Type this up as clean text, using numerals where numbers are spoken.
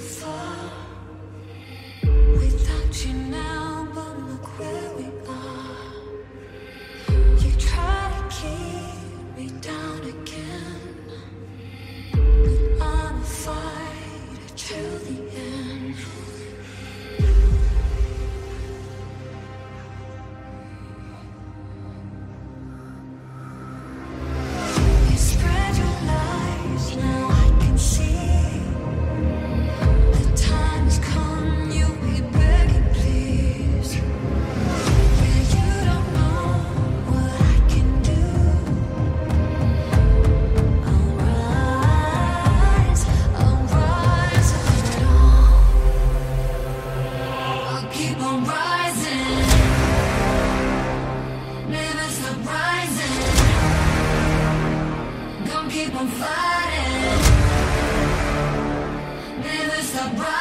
far without you now, but look where we are. You try to keep me down again, but I'm a fighter till the end. You spread your lies, now I can see. The time has come, you be begging, please. Yeah, you don't know what I can do. I'll rise above it all. I'll keep on rising, never stop rising. Gonna keep on fighting, never stop rising.